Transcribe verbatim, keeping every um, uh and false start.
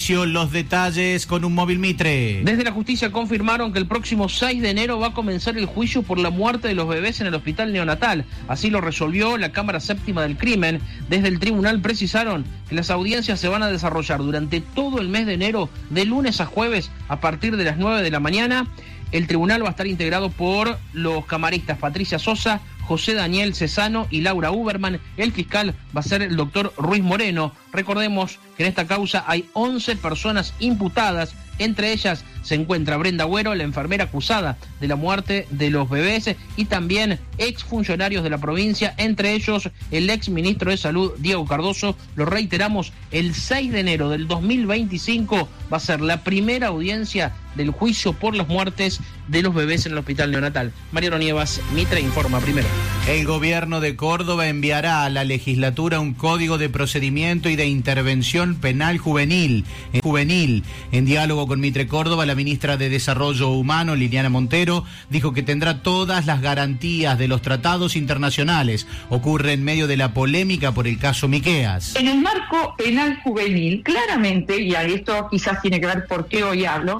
Los detalles con un móvil Mitre. Desde la justicia confirmaron que el próximo seis de enero va a comenzar el juicio por la muerte de los bebés en el hospital neonatal. Así lo resolvió la Cámara Séptima del Crimen. Desde el tribunal precisaron que las audiencias se van a desarrollar durante todo el mes de enero, de lunes a jueves, a partir de las nueve de la mañana. El tribunal va a estar integrado por los camaristas Patricia Sosa, José Daniel Cesano y Laura Uberman. El fiscal va a ser el doctor Ruiz Moreno. Recordemos que en esta causa hay once personas imputadas. Entre ellas se encuentra Brenda Agüero, la enfermera acusada de la muerte de los bebés, y también exfuncionarios de la provincia, entre ellos el ex ministro de Salud, Diego Cardoso. Lo reiteramos, el seis de enero del dos mil veinticinco va a ser la primera audiencia del juicio por las muertes de los bebés en el hospital neonatal. Mariano Nievas, Mitre informa primero. El gobierno de Córdoba enviará a la legislatura un código de procedimiento y de intervención penal juvenil. En, juvenil. En diálogo con Mitre Córdoba, la ministra de Desarrollo Humano, Liliana Montero, dijo que tendrá todas las garantías de los tratados internacionales. Ocurre en medio de la polémica por el caso Miqueas. En el marco penal juvenil, claramente, y esto quizás tiene que ver por qué hoy hablo,